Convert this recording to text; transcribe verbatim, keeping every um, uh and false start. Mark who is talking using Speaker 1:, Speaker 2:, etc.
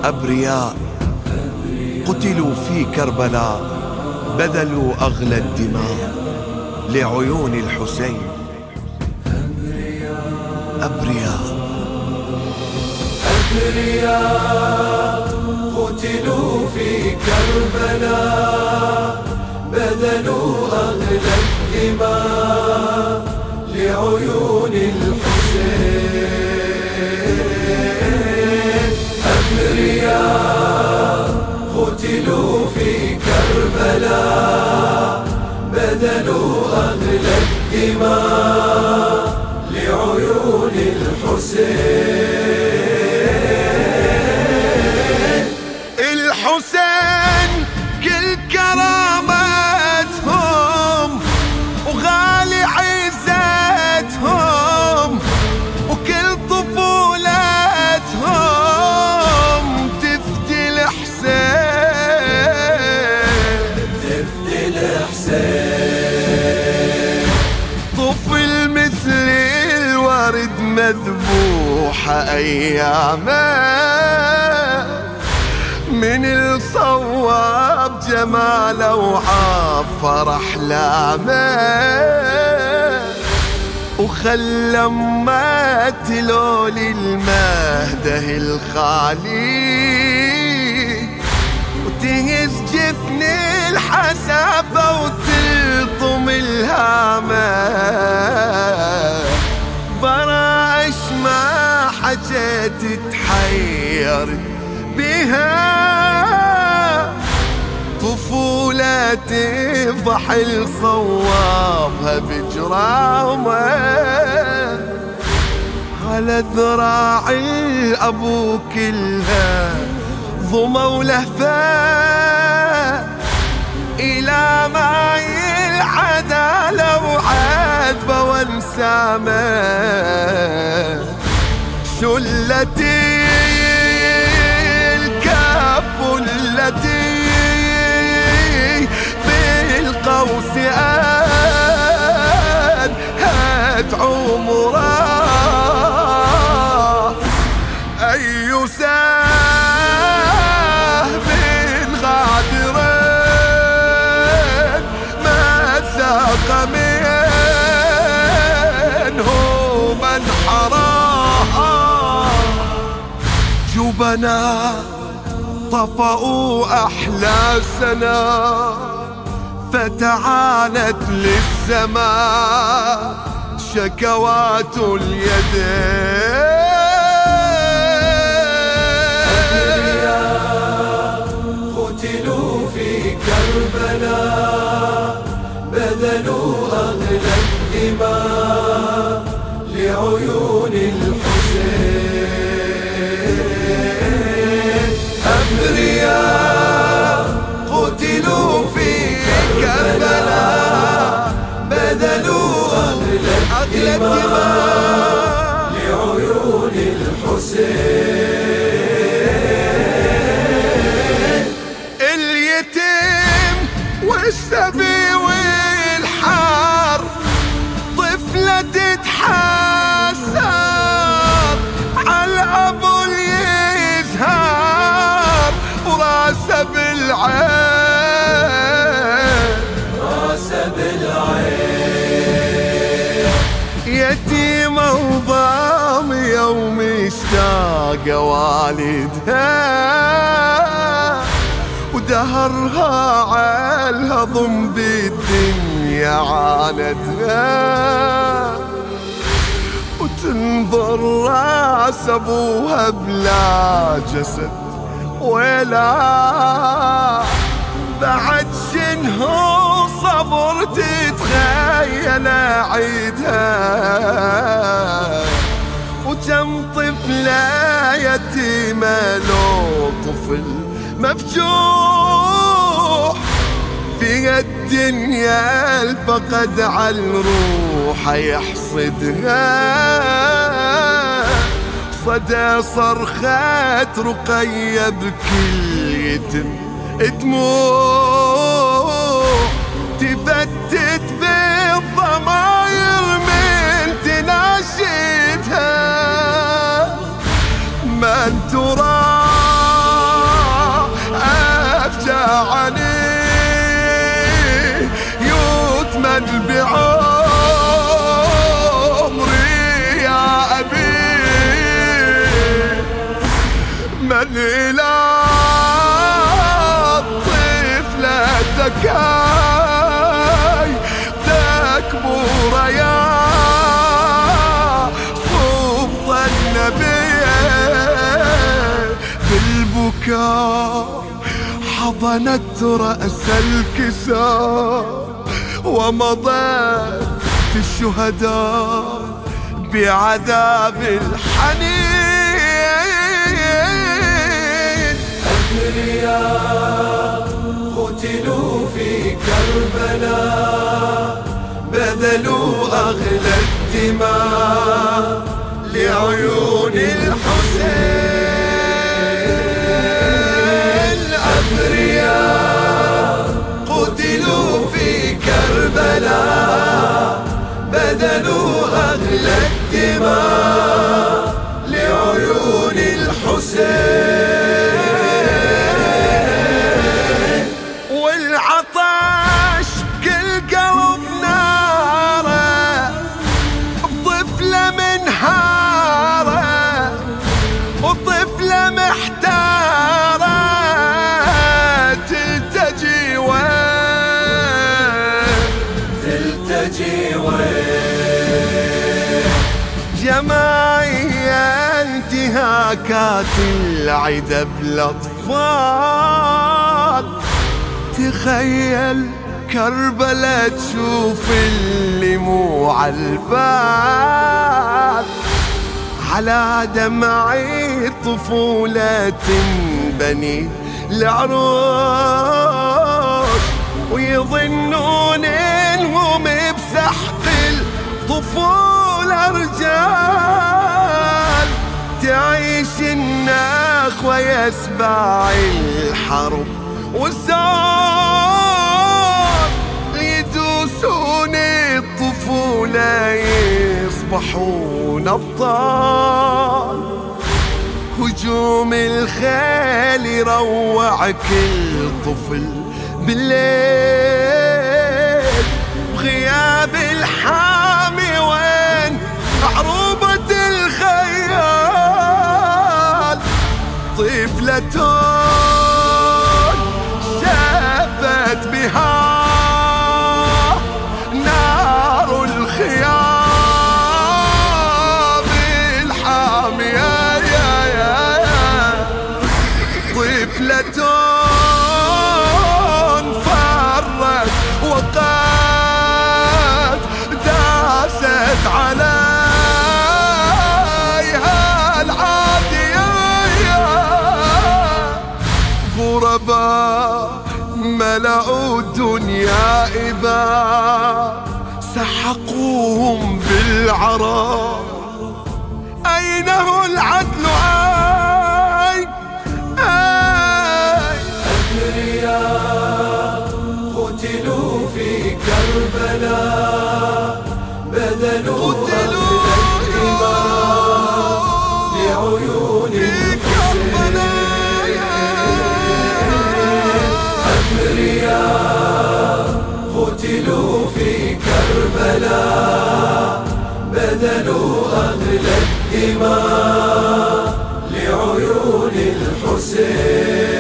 Speaker 1: أبرياء قتلوا في كربلاء، بذلوا أغلى الدماء لعيون الحسين. أبرياء
Speaker 2: أبرياء قتلوا في كربلاء، بذلوا أغلى الدماء لعيون الحسين. أبرياء قتلوا في كربلاء، بذلوا أغلى الدماء لعيون الحسين.
Speaker 1: الحسين كل كرامتهم وغالي عزتهم، وكل طفولتهم تفدي الحسين،
Speaker 2: تفدي الحسين.
Speaker 1: طفل مثل الورد مذبوحة أيامه، من الصواب جماله وعافر أحلامه، وخلى ما تلول المهده الخالي، وتهز جفن الحسافة وتلطم الهامة. براش ما حجت تحير بها، طفولة تفحل صوابها بجرامه، على ذراع الأبو كلها ضمى ولهفة، إلى ما العدالة وعذبة وانسامة. شلتي الكف التي بالقوس أنهت عمره، أي سهم غادر ما ساق منه من حراها. جبنا طفأوا أحلى سنة، فتعانت للسماء شكوات اليدين.
Speaker 2: قتلوا في كربلاء، بذلوا أغلى الدماء لعيون الحسين. أبرياء قتلوا في كربلاء، بذلوا أغلى الدماء لعيون الحسين.
Speaker 1: اليتيم والسبي والحار، طفلة تتحسر عالأبو اليزهار، وراسه بالعين،
Speaker 2: راسه بالعين.
Speaker 1: يتيمة وضامية ومشتاقة والدها، ودهرها عالهضم بالدنيا عاندها، وتنظر راس ابوها بلا جسد ولا بعد شنهو صبر تتخيل عيدها. وكم طفلة يتيمة لو طفل مفجوح، في الدنيا الفقد عالروح يحصدها. صدى صرخات رقية بكل يتم دموع، تفتت بالضماير من تناشدها. من ترى من إلى طفلتك هاي تكبر يا صبط النبي بالبكاء حضنت رأس الكساء ومضت في الشهداء بعذاب الحنين.
Speaker 2: أبرياء قتلوا في كربلاء بذلوا أغلى الدماء لعيون الحسين. أبرياء قتلوا في كربلاء بذلوا أغلى الدماء لعيون الحسين. والعطش كل قلب ناره بطفلة منهاره وطفلة محتارة تلتجي وين تلتجي وين جماعية انتهاكات العدا بالاطفال. تخيل كربلاء تشوف اللي مو عالبال على دمعي طفولة تنبني العروش ويظنون انهم بسحق الطفولة رجال. تعيش النخوة يسبع الحرب والزار يدوسون الطفولة يصبحون أبطال. هجوم الخيل يروع كل طفل بالليل بغياب الحامي وين عروبة الخيال. طفلة شابت بها نار الخيام الحامية يا يا طفلة فرت وقد داست عليها العادية. غرباء ملأوا الدنيا إبا سحقوهم بالعراء. أين هو العدل أين أين أبرياء قتلوا في كربلاء بذلوا أغلى الدماء لعيون الحسين. أبرياء قتلوا في كربلاء بذلوا أغلى الدماء لعيون الحسين.